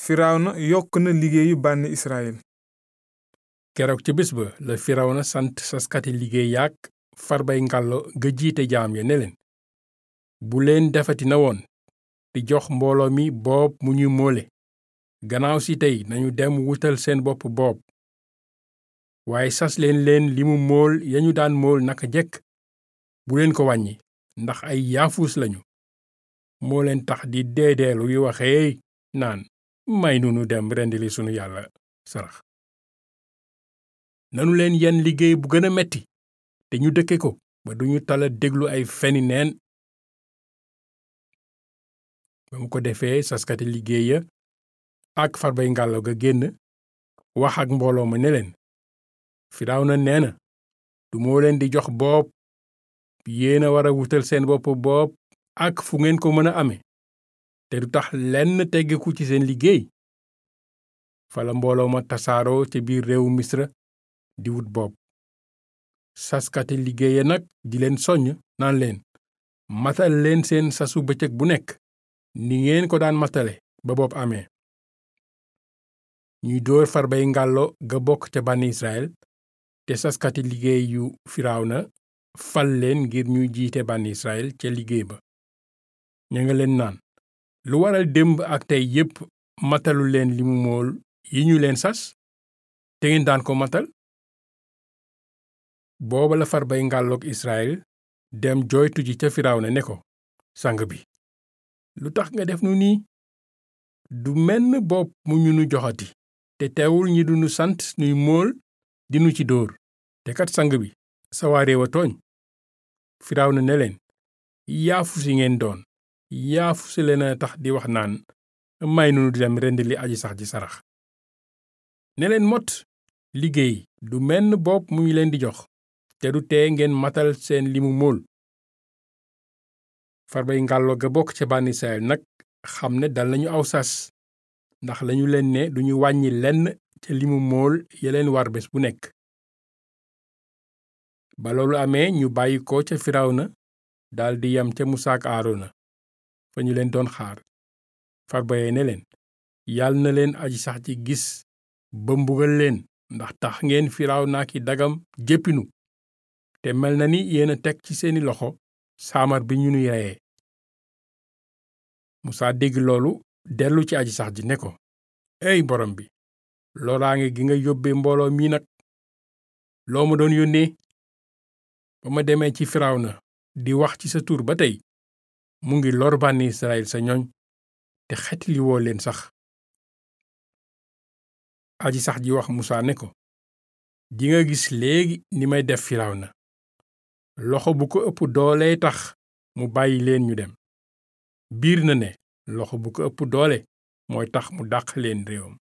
firawna yokk na liggéeyu bànni Israyil. keroog ca bés ba la firawna sant saskati liggéey yaak farbay ngàllo ga jiite jaam ya ne leen bu leen defati na woon di jox mbooloo mi boob mu ñuy moole gannaaw si tey nañu dem wutal seen bopp boob waaye sas leen limu mool ya ñu daan mool naka jekk bu leen ko wàññi ndax ay yaafuus lañu moo leen tax di deedeelu yu waxee naan may nu dem rendili sunu yàlla sarax nanu leen yenn liggéey bu gën a metti te ñu dëkke ko ba duñu tala déglu ay feni neen ba mu ko defee saskati liggéey ya ak farbay ngàllo ga génn wax ak mbooloo ma ne leen Firawna nee na du moo leen di jox boob yéena war a wutal seen bopp boob ak fu ngeen ko mën a ame te du tax lenn teggeku ci seen liggéey fala mbooloo ma tasaaroo ca biir réewu Misra di wut boob saskati liggéey ya nag di leen soññ naan leen matal leen seen sasu bëccëg bu nekk ni ngeen ko daan matale ba boob amee ñuy dóor farbay ngàllo ga bokk ca bànni Israyil te saskati liggéey yu Firawna fal leen ngir ñuy jiite bànni Israyil ca liggéey ba ña nga leen naan lu waral démb ak tey yépp matalu leen limu mool yi ñu leen sas te ngeen daan ko matal booba la farbay ngàlloog Israyil dem jooytu ji ca Firawna ne ko sang bi lu tax nga def nu nii du menn bopp mu ñu nu joxati te teewul ñi dunu sant nuy mool dinu ci dóor te kat sang bi sa waa réew a tooñ Firawna ne leen yaafu si ngeen doon yaafu si leen a tax di wax naan may nu di dem rendili aji sax ji sarax ne leen mot liggéey du menn bopp mu ñu leen di jox te du tee ngeen matal seen limu mool farbay ngàllo ga bokk ca bànni Israyil nag xam ne dal nañu aw sas ndax lañu leen ne duñu wàññi lenn ca limu mool ya leen war bés bu nekk ba loolu amee ñu bàyyi ko ca Firawna daldi yam ca Musaa ak Aarona fa ñu leen doon xaar farbaye ne leen yàlla na leen aji sax ci gis ba mbugal leen ndax tax ngeen Firawna ki dagam jéppinu te mel na ni yéen a teg ci seeni loxo saamar bi ñu nuy reyee Musaa dégg loolu dellu ci aji sax ji ne ko ey borom bi loraange gi nga yóbbee mbooloo mi nag loo ma doon yónnee ba ma demee ci Firawna di wax ci sa tur ba tey mu ngi lor bànni Israyil sa ñoñ te xetli woo leen sax aji sax ji wax Musaa ne ko di nga gis léegi ni may def Firawna loxo bu ko ëpp doole tax mu bàyyi leen ñu dem biir na ne loxo bu ko ëpp doole mooy tax mu dàq leen réewam